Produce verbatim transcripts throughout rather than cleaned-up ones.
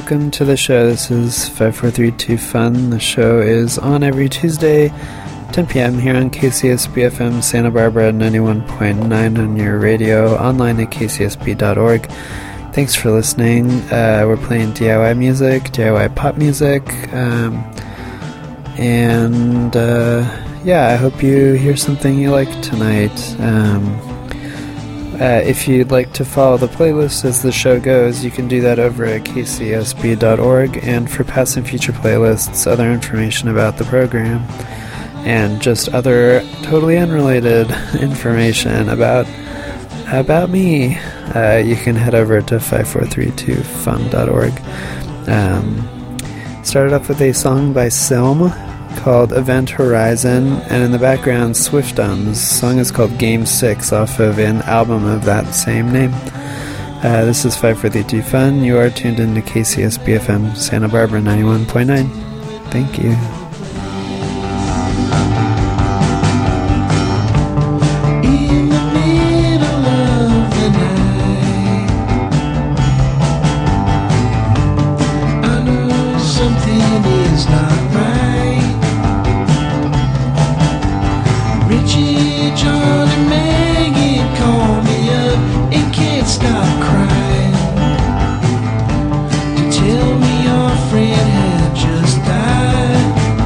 welcome to the show. This is five four three two Fun. The show is on every Tuesday, ten p.m. here on K C S B F M Santa Barbara ninety-one point nine on your radio, online at k c s b dot org. Thanks for listening. Uh, we're playing D I Y music, D I Y pop music, um, and uh, yeah, I hope you hear something you like tonight. Um, Uh, if you'd like to follow the playlist as the show goes, you can do that over at k c s b dot org, and for past and future playlists, other information about the program, and just other totally unrelated information about about me, uh, you can head over to five four three two fun dot org. Um, started off with a song by Selm called Event Horizon, and in the background, Swiftums. The song is called Game six off of an album of that same name. Uh, this is five four three two Fun. You are tuned into K C S B F M Santa Barbara ninety-one point nine. Thank you. Tell me your friend had just died.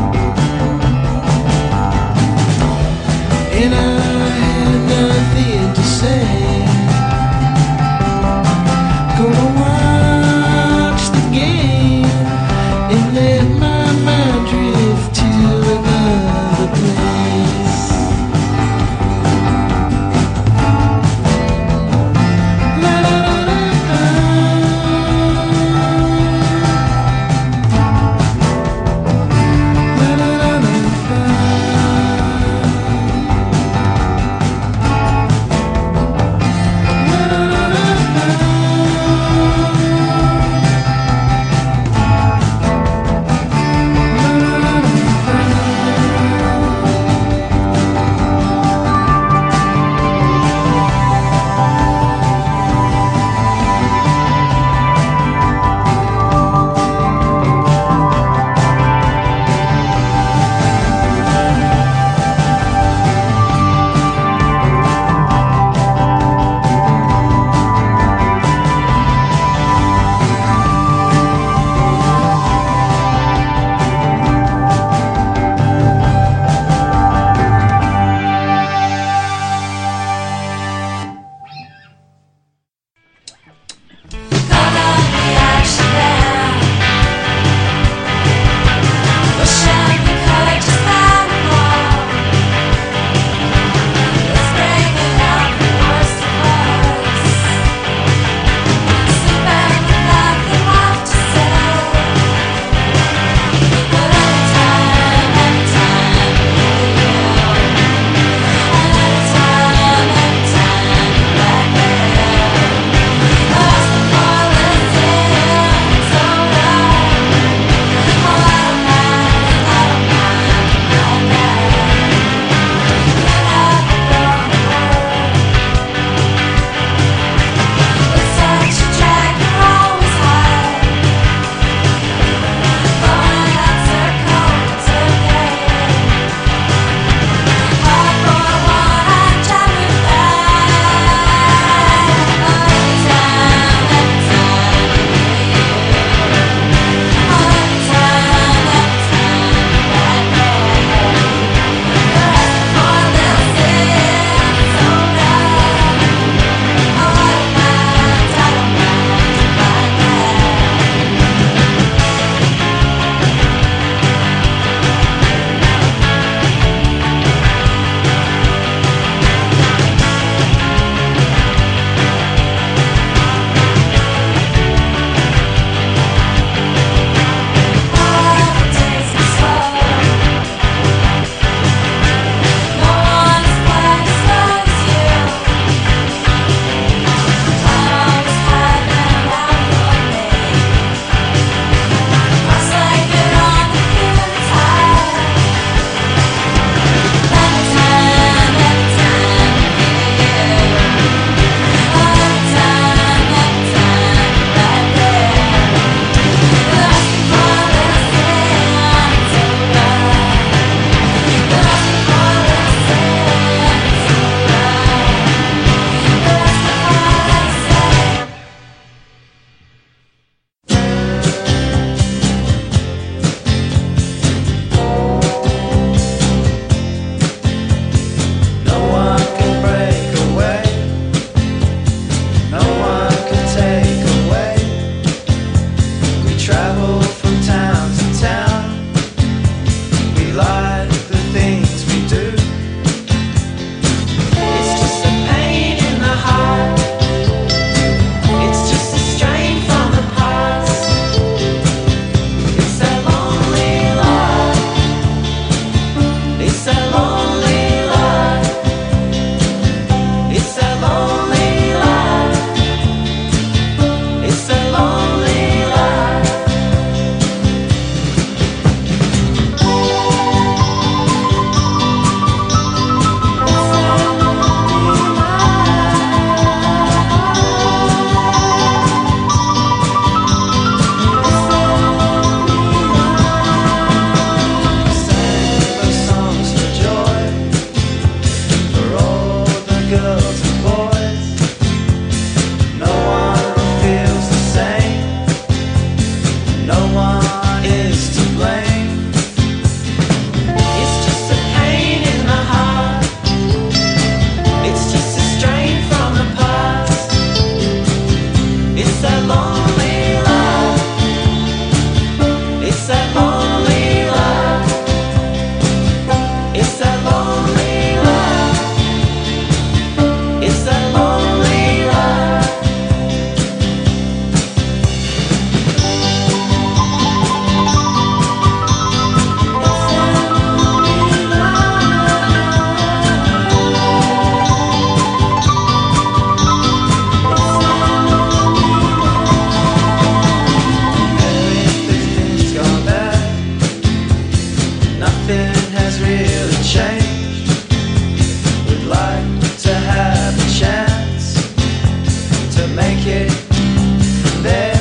changed. Would like to have a chance to make it there.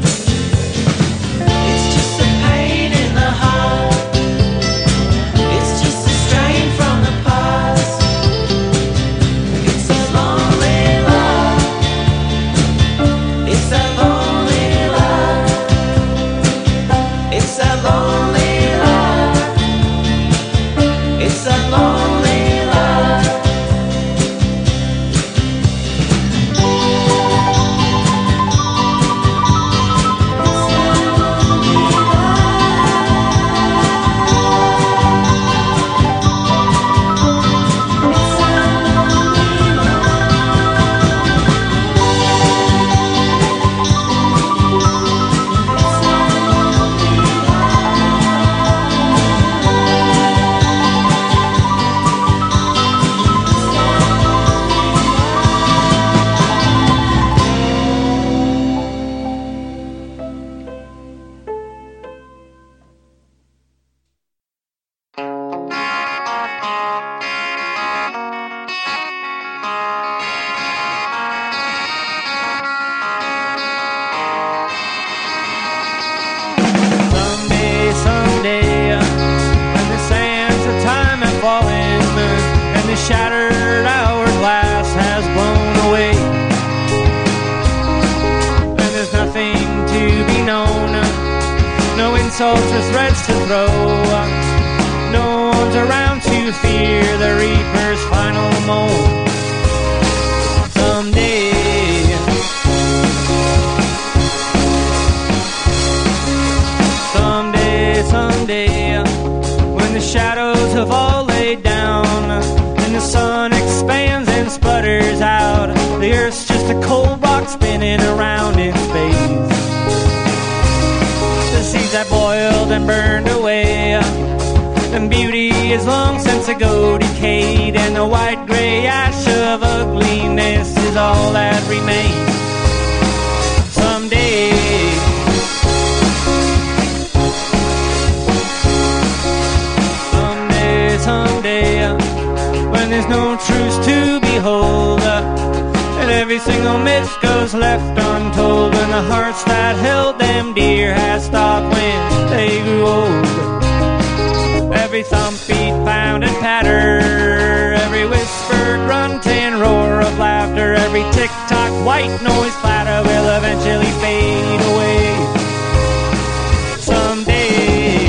It's just a pain in the heart. It's just a strain from the past. It's a lonely love. It's a lonely love. It's a lonely love. It's a lonely love. Someday, someday, when the sands of time have fallen and the shattered hourglass has blown away, and there's nothing to be known, no insults or threats to throw, no one's around to fear the reaper's final moan. Someday, someday, someday, when the shadows have all laid down and the sun expands and sputters out, the earth's just a cold rock spinning around in space. The seeds that boiled and burned away, and beauty is long since ago decayed, and the white-gray ash of ugliness is all that remains. Someday, someday, someday, when there's no truth to behold, and every single myth goes left untold, when the hearts that held them dear has stopped when they grew old. Every thump, beat, pound, and patter, every whispered grunt and roar of laughter, every tick-tock, white noise clatter will eventually fade away. Someday,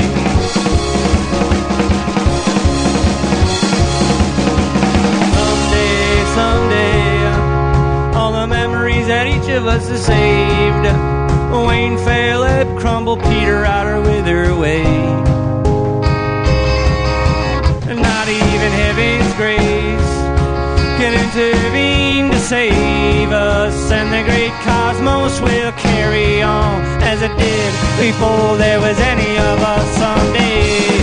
someday, someday, all the memories that each of us has saved, wane, fail, ebb, crumble, peter out or wither away. Not even heaven's grace can intervene to save us, and the great cosmos will carry on as it did before there was any of us. Someday,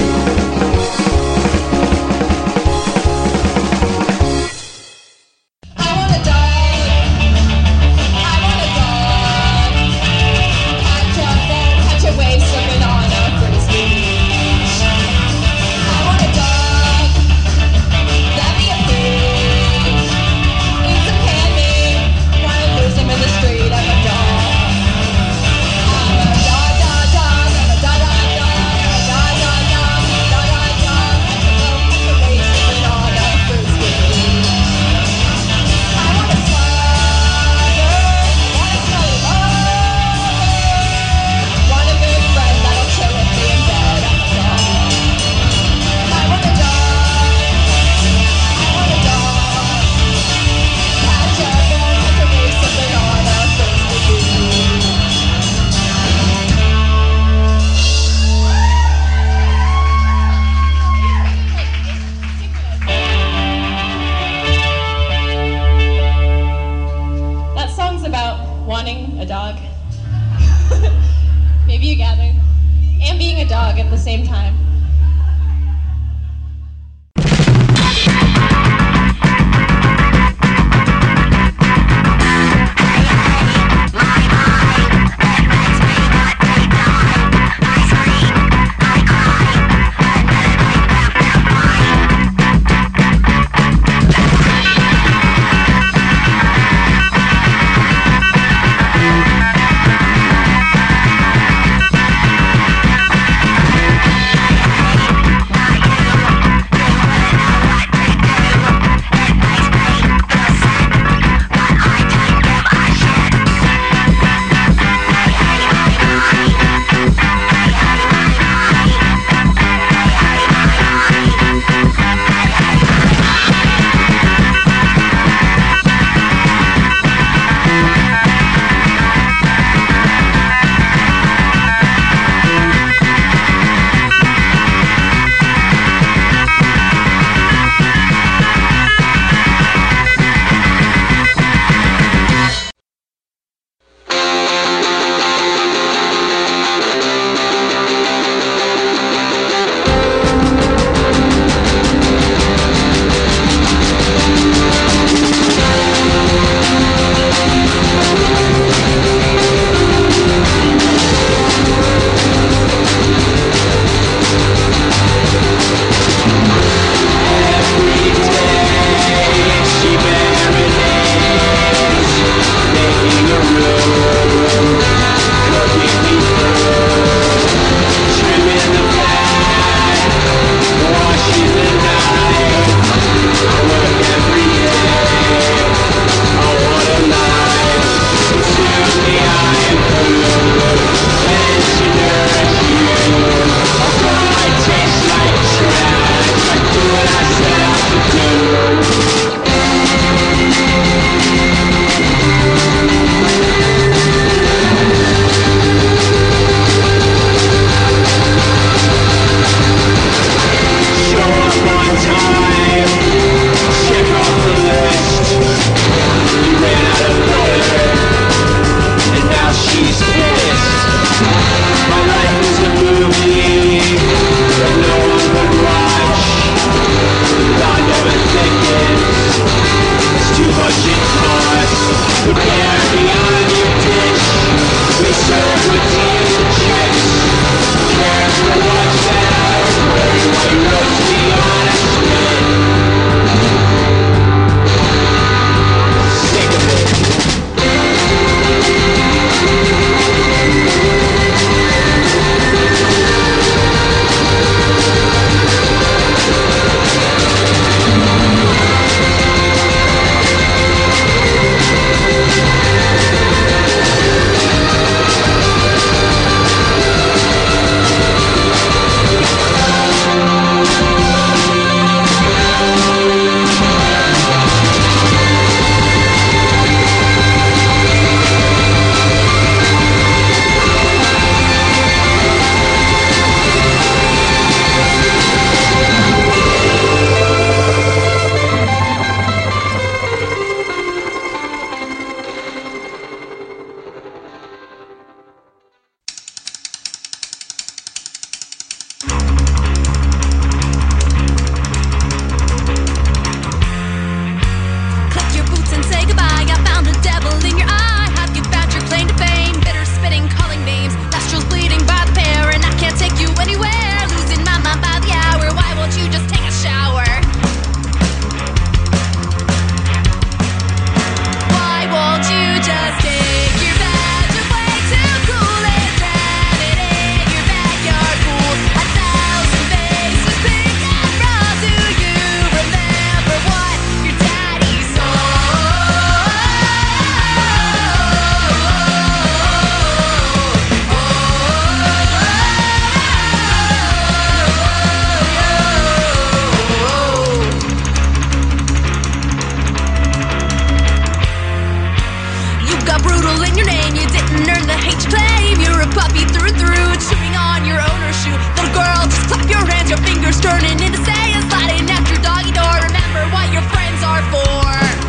doors turning into saying, sliding at your doggy door. Remember what your friends are for.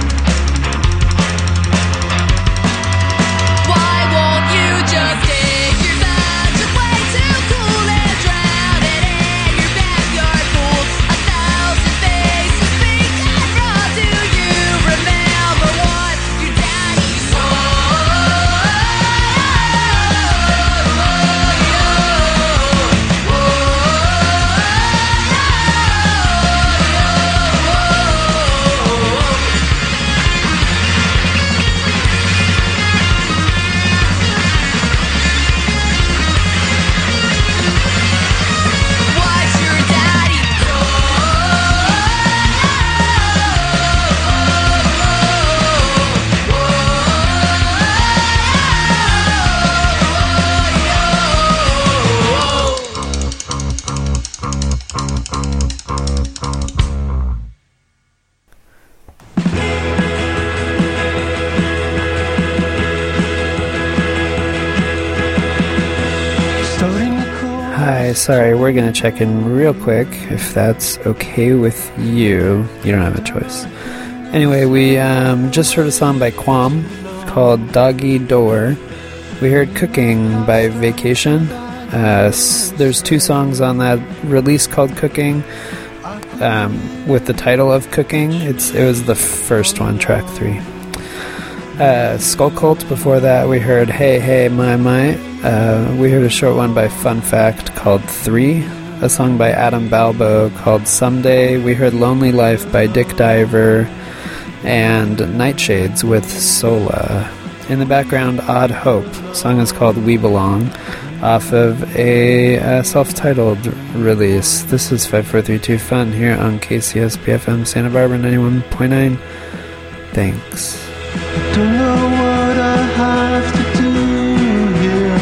Why won't you just take your time? Just way too cool and drown it in your backyard pool. A thousand faces speak and raw. Do you remember what your daddy What's your daddy Hi, sorry, we're gonna check in real quick if that's okay with you. You don't have a choice. Anyway, we um, just heard a song by Quam called Doggy Door. We heard Cooking by Vacation. Uh, s- there's two songs on that release called Cooking um, with the title of Cooking. It's It was the first one, track three. Uh, Skull Cult, before that we heard Hey Hey My My. Uh, we heard a short one by Fun Fact called Three, a song by Adam Balbo called Someday. We heard Lonely Life by Dick Diver, and Nightshades with Sola. In the background, Odd Hope. The song is called We Belong, off of a uh, self-titled release. This is five four three two Fun here on K C S P F M Santa Barbara ninety-one point nine. Thanks. Don't know what I have to do here,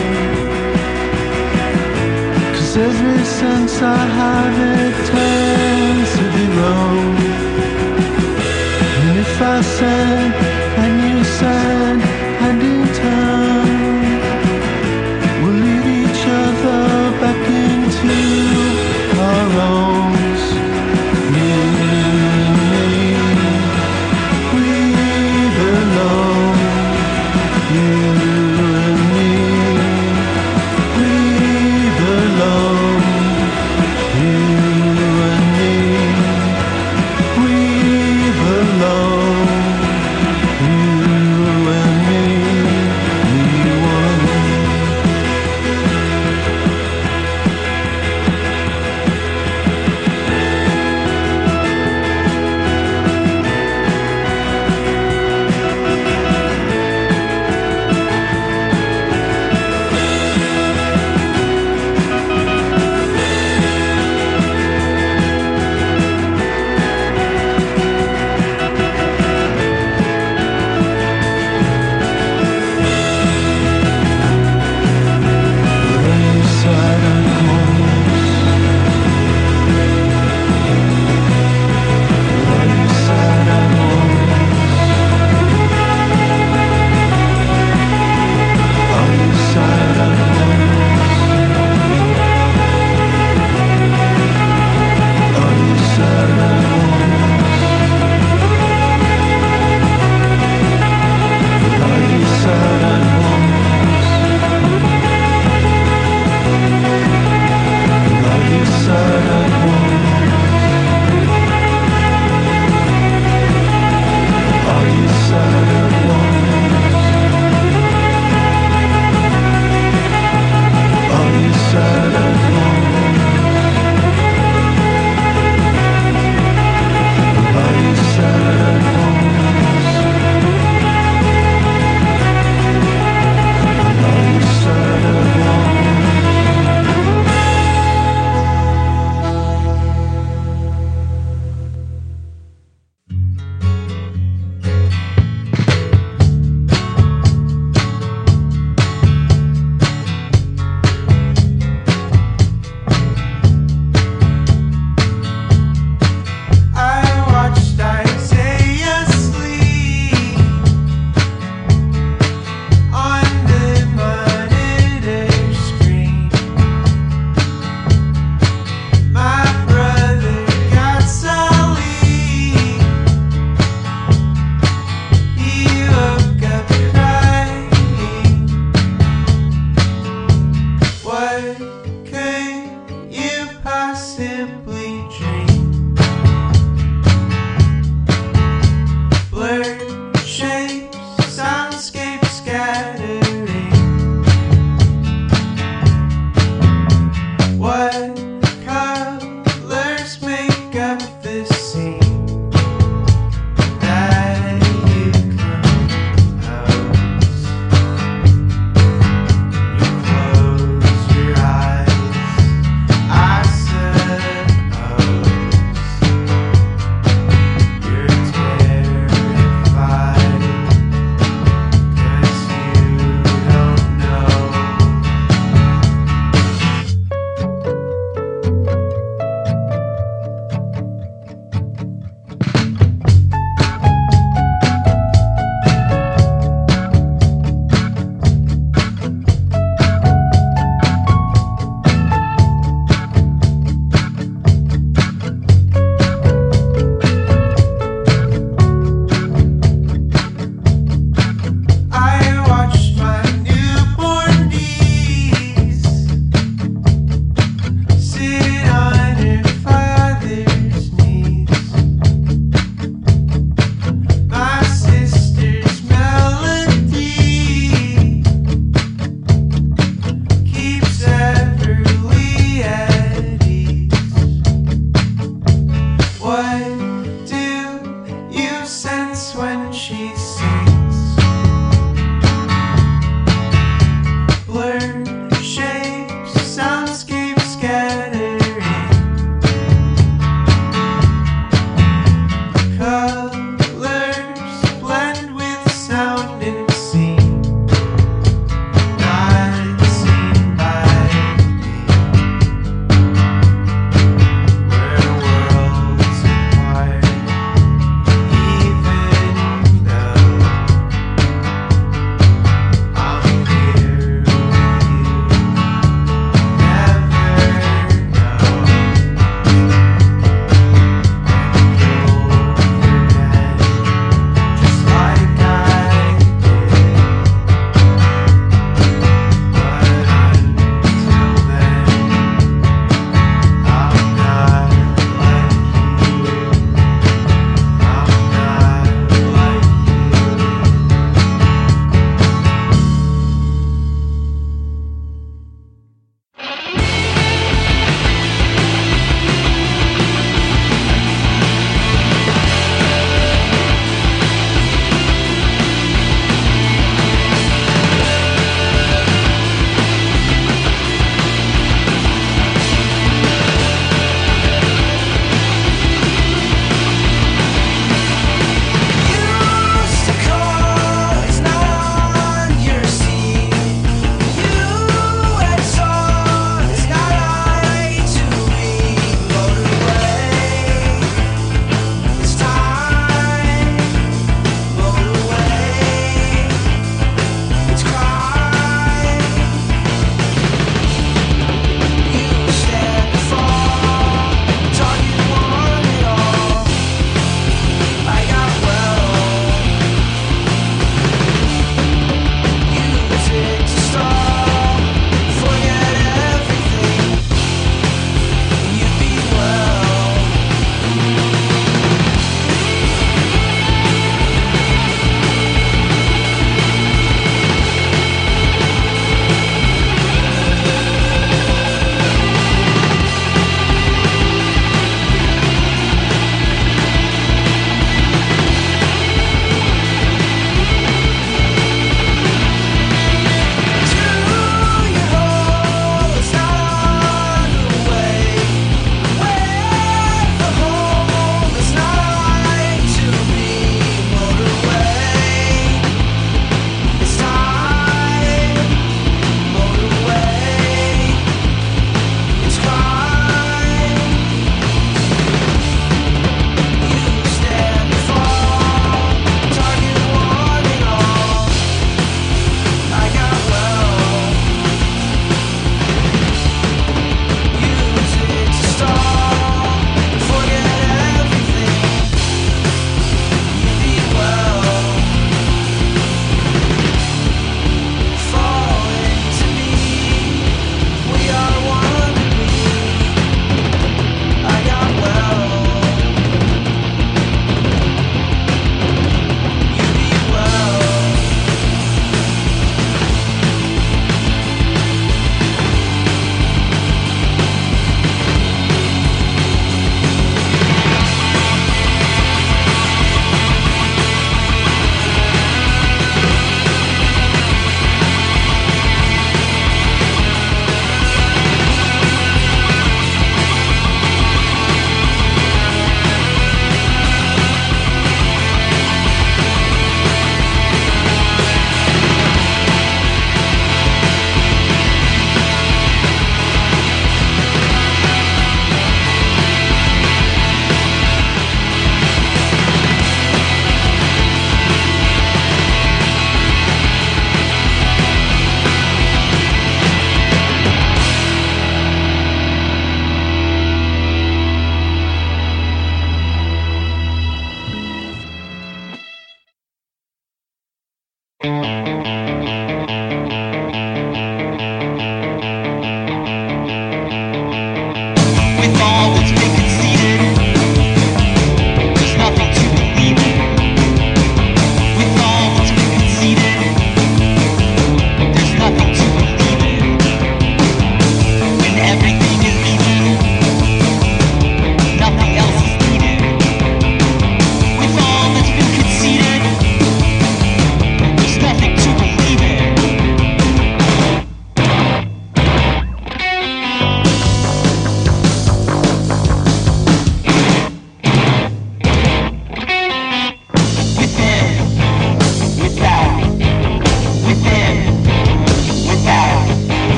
'cause every sense I have it tends to be wrong. And if I said and you said and in turn, we'll lead each other back into our wrongs. You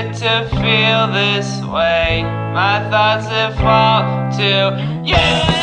it to feel this way. My thoughts have fall to you.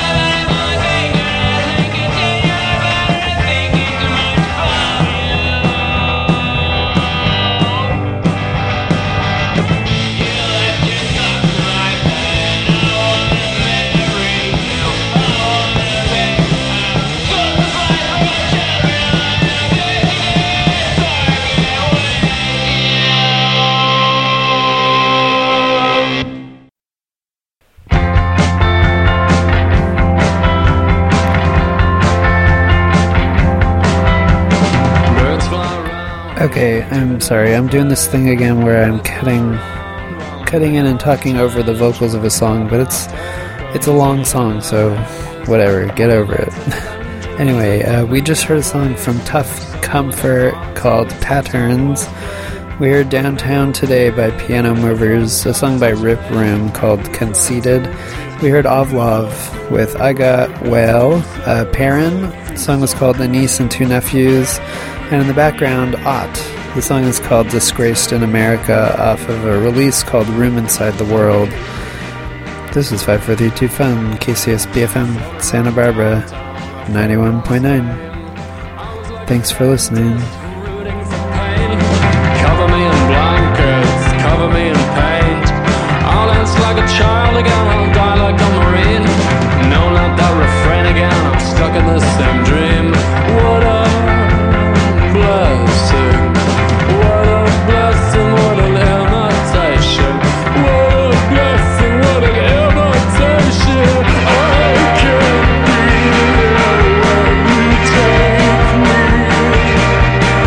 Okay, I'm sorry. I'm doing this thing again where I'm cutting cutting in and talking over the vocals of a song, but it's it's a long song, so whatever, get over it. Anyway, uh, we just heard a song from Tough Comfort called Patterns. We heard Downtown Today by Piano Movers, a song by Rip Room called Conceited. We heard Ovlov with I Got Well. Uh, Perrin, the song was called The Niece and Two Nephews. And in the background, Ott. The song is called Disgraced in America off of a release called Room Inside the World. This is five four three two Fun, K C S B F M, Santa Barbara, ninety-one point nine. Thanks for listening. Cover me in blankets, cover me in paint. I'll dance like a child again, I'll die like a marine. No, not that refrain again, I'm stuck in the same dream. What a blessing, what a blessing, what an imitation. What a blessing, what an imitation. I can't be there when you take me.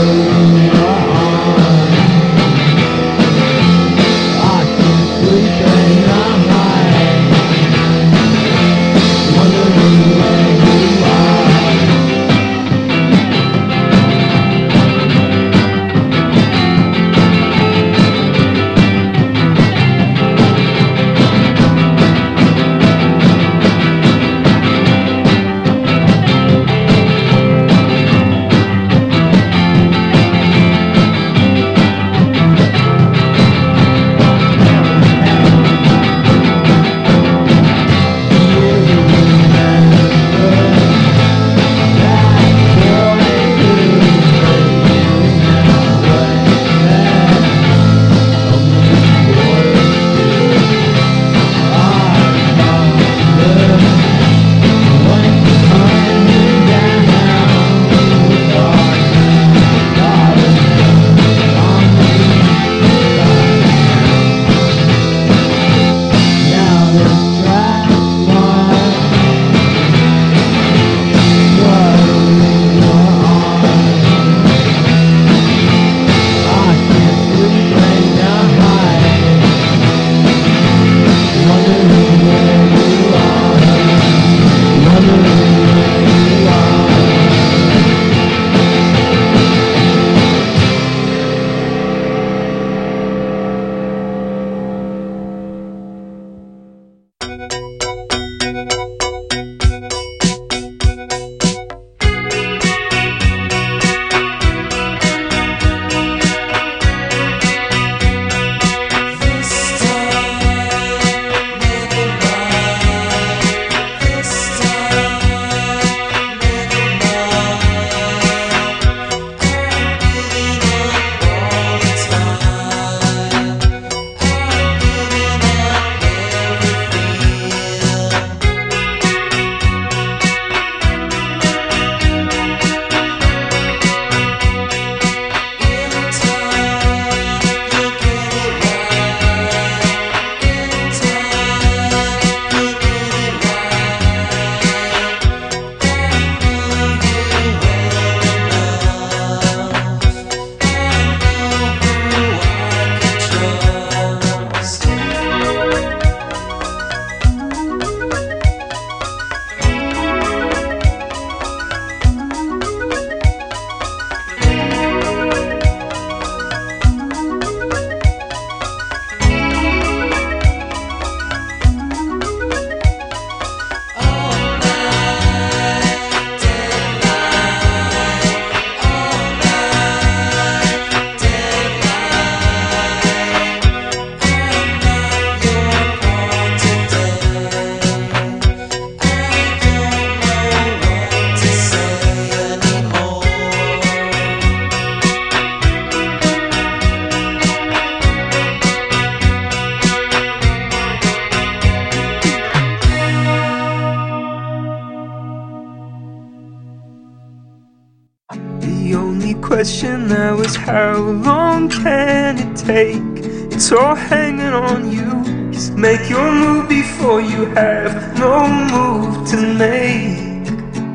The only question now is how long can it take? It's all hanging on you. Just make your move before you have no move to make.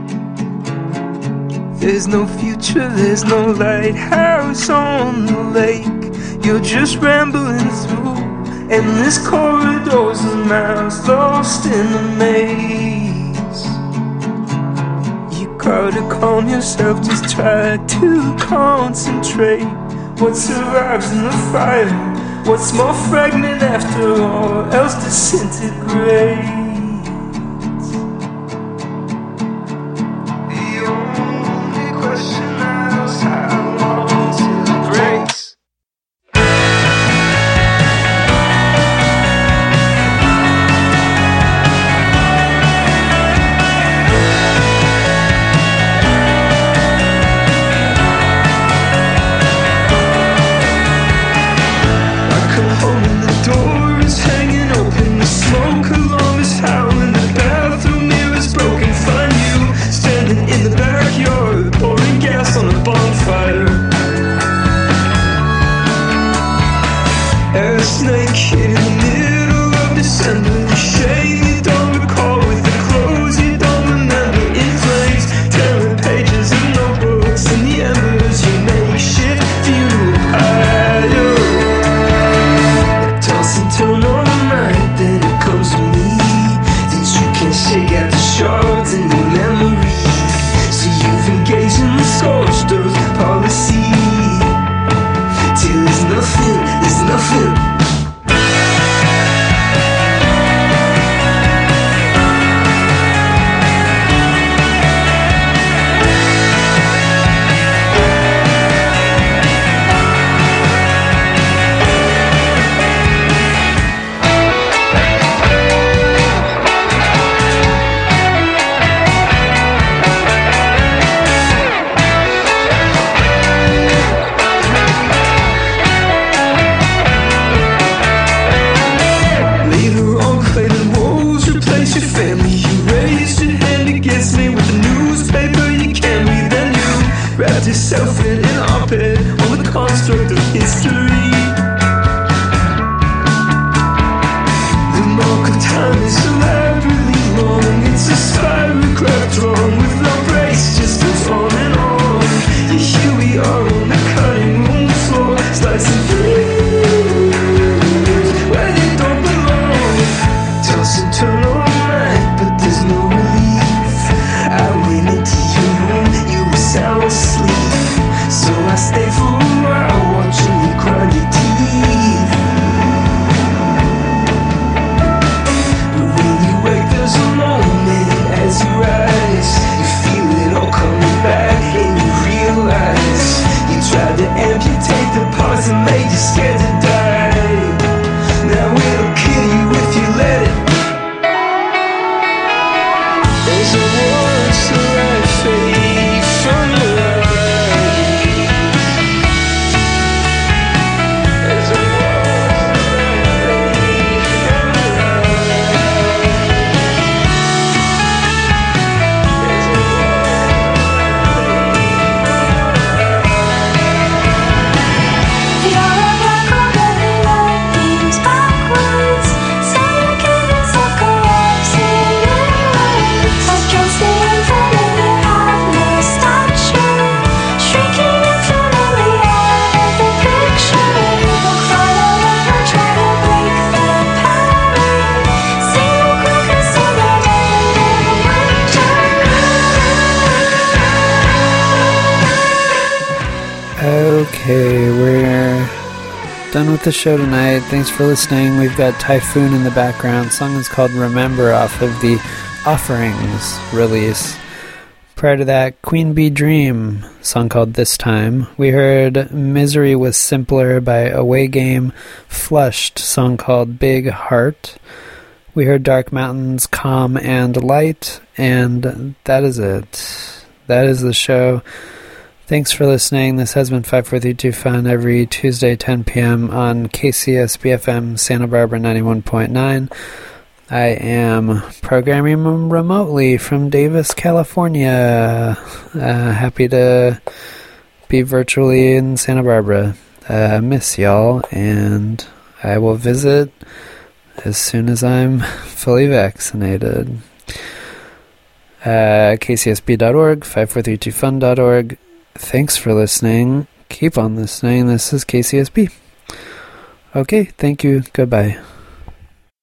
There's no future, there's no lighthouse on the lake. You're just rambling through endless corridors and miles lost in a maze. Gotta calm yourself, just try to concentrate. What survives in the fire? What's more fragment after all else disintegrates? The only question now is how long till it breaks. Pages and notebooks and the embers you may construct of history. The mark of time is elaborately long. It's a spiral craft drawn with no brakes, just goes on and on. Yeah, here we are on the cutting room floor, slicing through where they don't belong. Toss and turn all night, but there's no relief. I went into your room, you were sound asleep, so I stayed for a while watching you grind your teeth. But when you wake, there's a moment as you rise. You feel it all coming back, and you realize you tried to amputate the parts that made you scared to die. Now it'll kill you if you let it. There's a once the right fade from your eyes. There's a once the right fade from your eyes. There's a You're a black hole every night beams backwards. Say your cadence of collapsing inwards. Against the infinite you have no stature, shrinking infinitely out of the picture. Look far, they'll never try to break the pattern. See you quicker so they'll never Okay, we're done with the show tonight. Thanks for listening. We've got Typhoon in the background. Song is called Remember off of the Offerings release. Prior to that, Queen Bee Dream, song called This Time. We heard Misery Was Simpler by Away Game, Flushed, song called Big Heart. We heard Dark Mountains, Calm and Light, and that is it. That is the show. Thanks for listening. This has been five four three two Fun every Tuesday, ten p.m. on K C S B F M Santa Barbara ninety-one point nine. I am programming remotely from Davis, California. Uh, happy to be virtually in Santa Barbara. Uh, miss y'all, and I will visit as soon as I'm fully vaccinated. Uh, K C S B dot org, five four three two fun dot org. Thanks for listening. Keep on listening. This is K C S B. Okay, thank you. Goodbye.